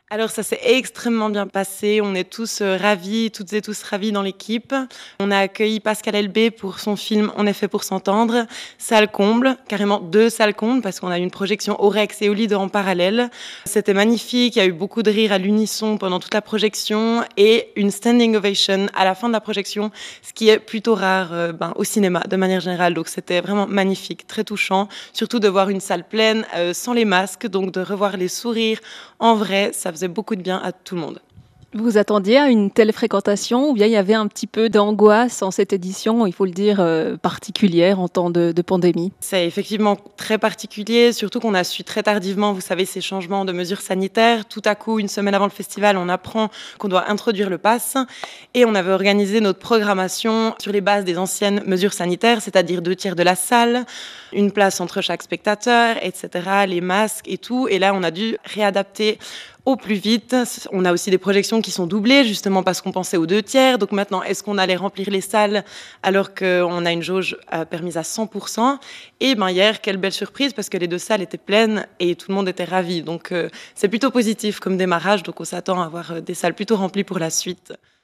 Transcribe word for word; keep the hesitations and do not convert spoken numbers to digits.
Alors ça s'est extrêmement bien passé, on est tous, heu, ravis, toutes et tous ravis dans l'équipe. On a accueilli Pascal Elbé pour son film On est fait pour s'entendre. Salle comble, carrément deux salles combles parce qu'on a eu une projection au Rex et au Lido en parallèle. C'était magnifique, il y a eu beaucoup de rires à l'unisson pendant toute la projection et une standing ovation à la fin de la projection, ce qui est plutôt rare, heu, ben, au cinéma de manière générale. Donc c'était vraiment magnifique, très touchant, surtout de voir une salle pleine, heu, sans les masques, donc de revoir les sourires en vrai, ça faisait beaucoup de bien à tout le monde. Vous vous attendiez à une telle fréquentation ou bien il y avait un petit peu d'angoisse en cette édition, il faut le dire, heu, particulière en temps de de pandémie? C'est effectivement très particulier, surtout qu'on a su très tardivement, vous savez, ces changements de mesures sanitaires. Tout à coup, une semaine avant le festival, on apprend qu'on doit introduire le pass et on avait organisé notre programmation sur les bases des anciennes mesures sanitaires, c'est-à-dire deux tiers de la salle, une place entre chaque spectateur, et cetera, les masques et tout. Et là, on a dû réadapter au plus vite. On a aussi des projections qui sont doublées, justement parce qu'on pensait aux deux tiers. Donc maintenant, est-ce qu'on allait remplir les salles alors qu'on a une jauge euh, permise à cent pour cent? Et ben hier, quelle belle surprise, parce que les deux salles étaient pleines et tout le monde était ravi. Donc euh, c'est plutôt positif comme démarrage. Donc on s'attend à avoir euh, des salles plutôt remplies pour la suite.